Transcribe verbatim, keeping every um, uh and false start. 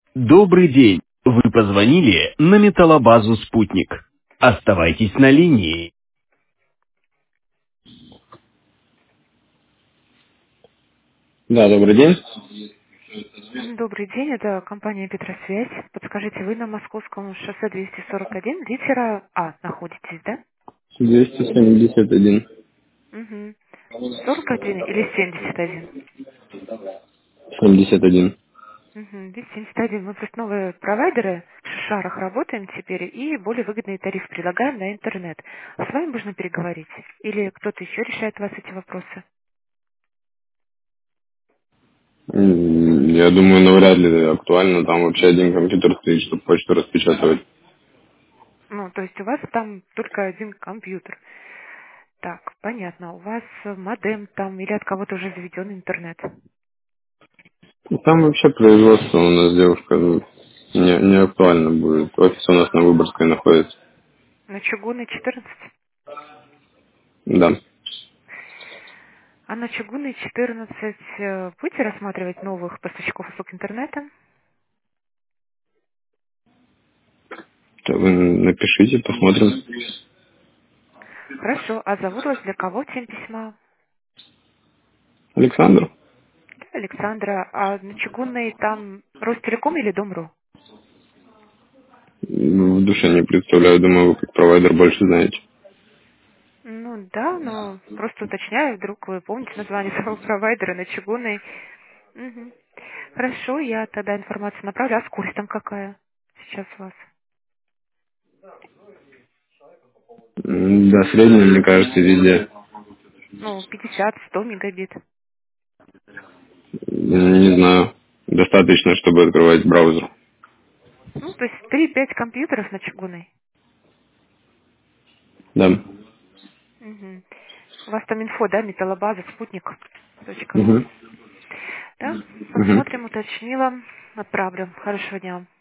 Добрый день. Вы позвонили на металлобазу «Спутник». Оставайтесь на линии. Да, добрый день. Добрый день, это компания «Петросвязь». Подскажите, вы на Московском шоссе двести сорок один, литера А находитесь, да? двести семьдесят один. Угу. сорок один или семьдесят один? семьдесят один. Угу. семьдесят один. Мы просто новые провайдеры в шарах работаем теперь и более выгодный тариф предлагаем на интернет. А с вами можно переговорить? Или кто-то еще решает у вас эти вопросы? М, Я думаю, навряд ли актуально. Там вообще один компьютер стоит, чтобы почту распечатывать. Ну, то есть у вас там только один компьютер. Так, понятно. У вас э, модем там или от кого-то уже заведен интернет? И Там вообще производство у нас, девушка, ну, не, не актуально будет. Офис у нас на Выборгской находится. На Чугунной четырнадцать? Да. А на Чугунной четырнадцать э, будете рассматривать новых поставщиков услуг интернета? То вы напишите, посмотрим. Хорошо. А зовут вас для кого тем письма? Александр? Для Александра. А на Чугунной там Ростелеком или Дом.ру? В душе не представляю, думаю, вы как провайдер больше знаете. Ну да, но просто уточняю, вдруг вы помните название своего провайдера на Чугунной. Мгм. Хорошо, я тогда информацию направлю. А скорость там какая сейчас у вас? М, Да, средний, мне кажется, везде. Ну, пятьдесят, сто мегабит. Не знаю. Достаточно, чтобы открывать браузер. Ну, то есть три-пять компьютеров на Чугунной. Да. Мгм. У вас там инфо, да, металлобаза, спутник, точка ру. Угу. Да, Угу. посмотрим, уточнила, отправлю. Хорошего дня.